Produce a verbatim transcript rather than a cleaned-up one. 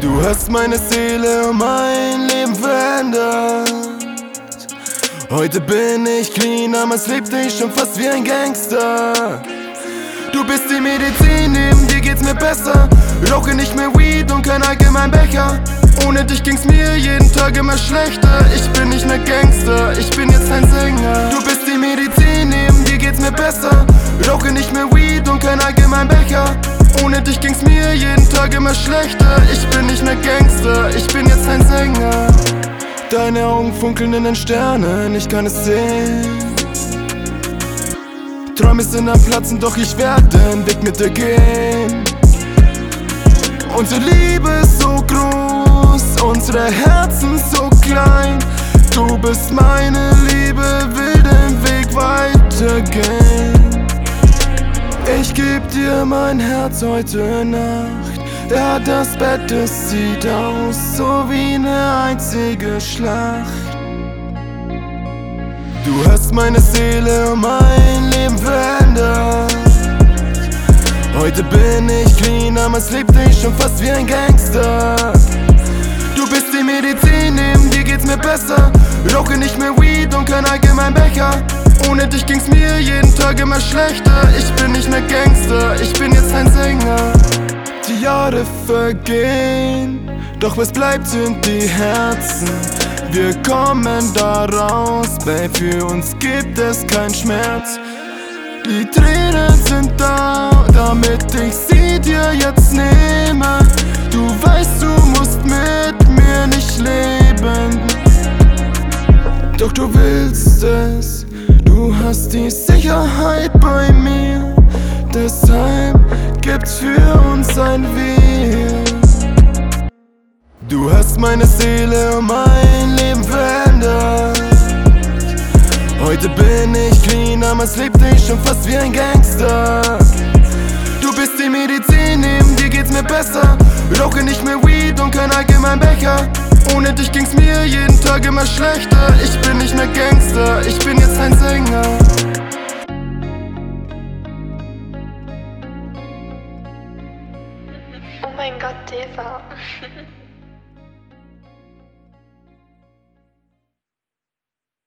Du hast meine Seele und mein Leben verändert. Heute bin ich clean, damals lebte ich schon fast wie ein Gangster. Du bist die Medizin, neben dir geht's mir besser. Rauche nicht mehr Weed und kein Allgemeinbecher. Ohne dich ging's mir jeden Tag immer schlechter. Ich bin nicht mehr Gangster, ich bin jetzt ein Sänger. Du bist die Medizin, neben dir geht's mir besser. Rauche nicht mehr Weed und kein Allgemeinbecher. Ohne dich ging's mir jeden Tag immer schlechter. Ich bin nicht mehr Gangster, ich bin jetzt ein Sänger. Deine Augen funkeln in den Sternen, ich kann es sehen. Träume sind am Platzen, doch ich werde den Weg mit dir gehen. Unsere Liebe ist so groß, unsere Herzen so klein. Du bist meine Liebe, will den Weg weitergehen. Ich geb dir mein Herz heute Nacht. Ja, das Bett, es sieht aus so wie eine einzige Schlacht. Du hast meine Seele und mein Leben verändert. Heute bin ich clean, damals lebte ich schon fast wie ein Gangster. Du bist die Medizin, neben dir geht's mir besser. Rauche nicht mehr Weed und kein Allgemeinbecher. Ohne dich ging's mir jeden Tag immer schlechter. Ich bin nicht mehr Gangster, ich bin jetzt ein Sänger. Die Jahre vergehen, doch was bleibt sind die Herzen. Wir kommen da raus, Babe, für uns gibt es keinen Schmerz. Die Tränen sind da, damit ich sie dir jetzt nehme. Du weißt, du musst mit mir nicht leben, doch du willst es. Du hast die Sicherheit bei mir, deshalb gibt's für uns ein Wir. Du hast meine Seele und mein Leben verändert. Heute bin ich clean, damals lebte ich schon fast wie ein Gangster. Du bist die Medizin, neben dir geht's mir besser. Rauche nicht mehr Weed und kein Allgemeinbecher. Ohne dich ging's mir jeden Tag immer schlechter. Ich bin nicht mehr Gangster, ich bin jetzt ein Sänger. Oh mein Gott, Eva.